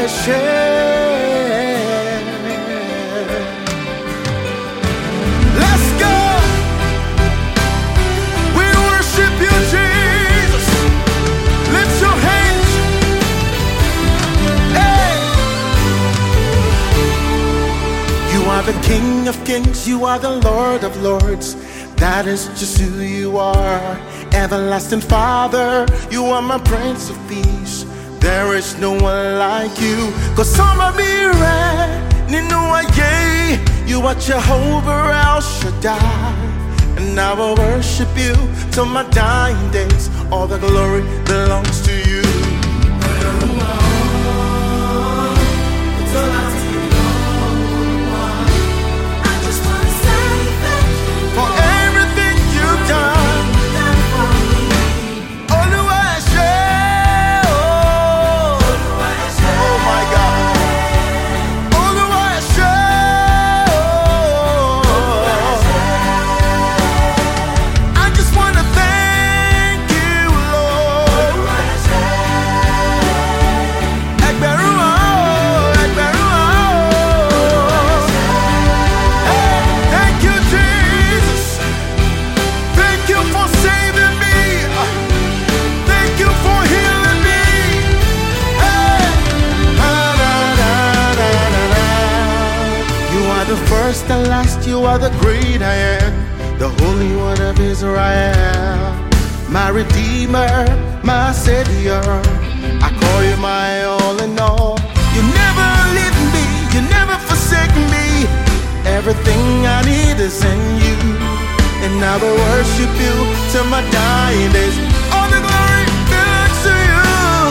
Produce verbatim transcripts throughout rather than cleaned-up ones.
Let's go. We worship you, Jesus. Lift your hands. Hey. You are the King of Kings. You are the Lord of Lords. That is just who you are. Everlasting Father, you are my Prince of Peace. There is no one like you. Cause some of me right, you are Jehovah El Shaddai. And I will worship you till my dying days. All the glory belongs to you. The first and last, you are the great I am, the Holy One of Israel, my Redeemer, my Savior. I call you my all in all. You never leave me, you never forsake me. Everything I need is in you, and I will worship you till my dying days. All the glory belongs to you.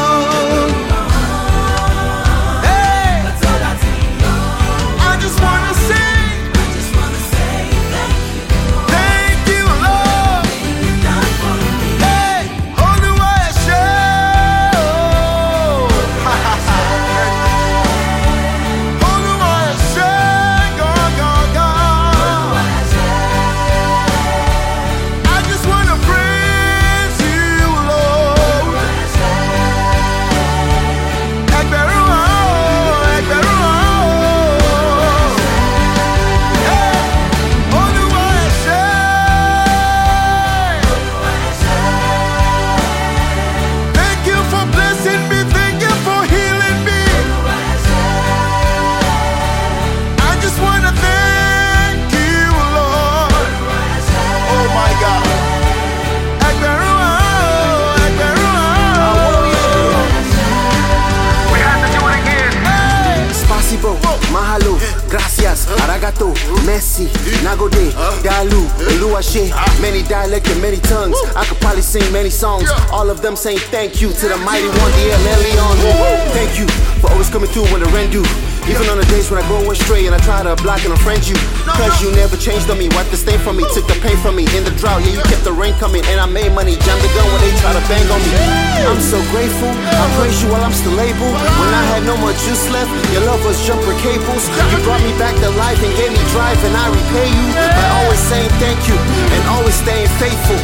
Mahalo, gracias, arigato, merci, nagode, dalu, luashe. Many dialects and many tongues. I could probably sing many songs. All of them saying thank you to the mighty one, the El Elyon. Thank you for always coming through when the rain do. Even on the days when I go astray and I try to block and unfriend you. Cause you never changed on me, wiped the stain from me, took the pain from me. In the drought, yeah, you kept the rain coming, and I made money, jammed the gun when they try to bang on me. I'm so grateful, I praise you while I'm still able. When I had no more juice left, your love was jumper cables. You brought me back to life and gave me drive, and I repay you by always saying thank you and always staying faithful.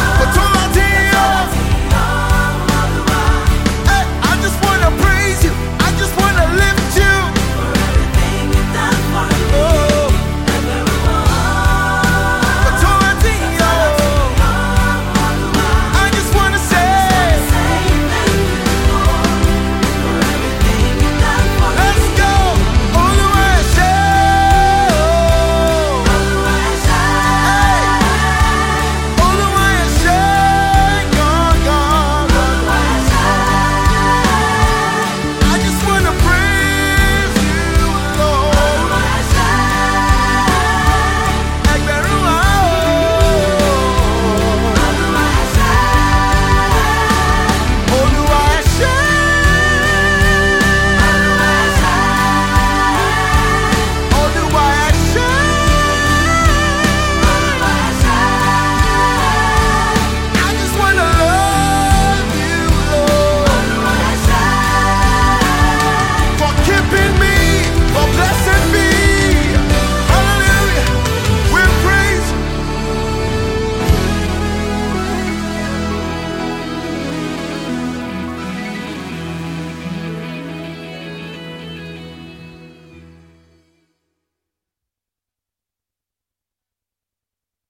I just wanna praise you.